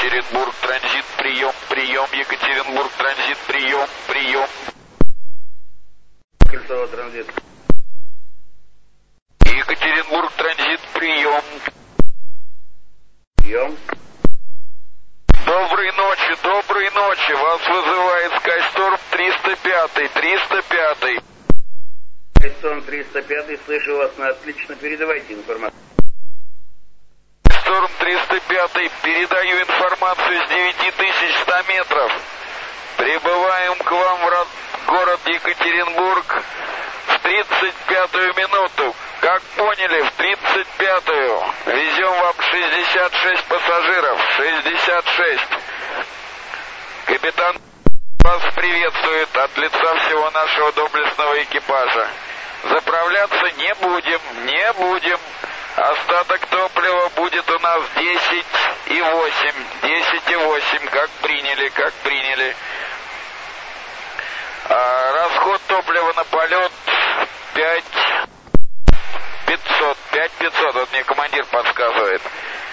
Екатеринбург, транзит, прием, прием, Екатеринбург, транзит, прием, прием. Кольцово, транзит. Екатеринбург, транзит, прием. Прием. Доброй ночи, вас вызывает Скайсторм 305, 305. Скайсторм 305, слышу вас на отлично, передавайте информацию. Скайсторм 305, передаю информацию с 9100 метров. Прибываем к вам в город Екатеринбург в 35-ю минуту. Как поняли, в 35-ю. Везем вам 66 пассажиров. 66. Капитан вас приветствует от лица всего нашего доблестного экипажа. Заправляться не будем. Остаток топлива будет у нас 10,8. 10,8, как приняли. Расход топлива на полет 5500, вот мне командир подсказывает.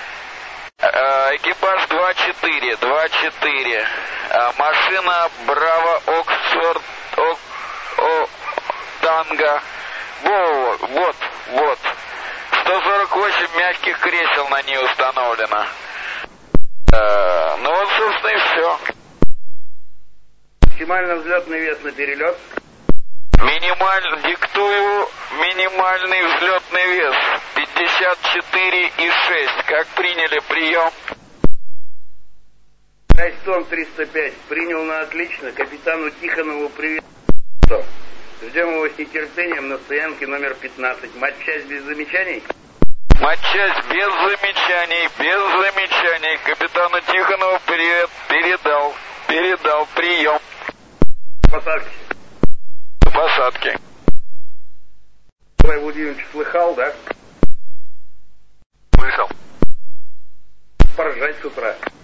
Экипаж 2-4. Машина Браво Оксфорд Танго. Вот. 148 мягких кресел на ней установлено. Ну вот, собственно, и все. Максимально взлетный вес на перелет. Диктую минимальный взлетный вес 54,6. Как приняли, прием. Скайсторм 305 принял на отлично. Капитану Тихонову привет. Ждем его с нетерпением на стоянке номер 15. Матчасть без замечаний? Матчасть без замечаний. Капитану Тихонову привет. Передал, прием. Посадки. Николай Владимирович слыхал, да? Слышал. Поржать с утра.